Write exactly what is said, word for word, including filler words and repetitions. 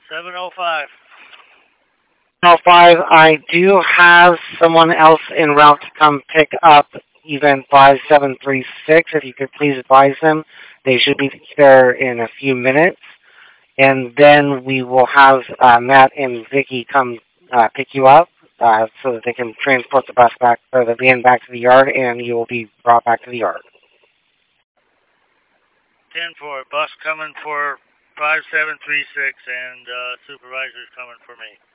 seven oh five. oh five, I do have someone else en route to come pick up event five seven three six. If you could please advise them. They should be there in a few minutes. And then we will have uh, Matt and Vicky come uh, pick you up uh, so that they can transport the bus back, or the van back to the yard, and you will be brought back to the yard. ten four, bus coming for five seven three six, and uh, supervisor's coming for me.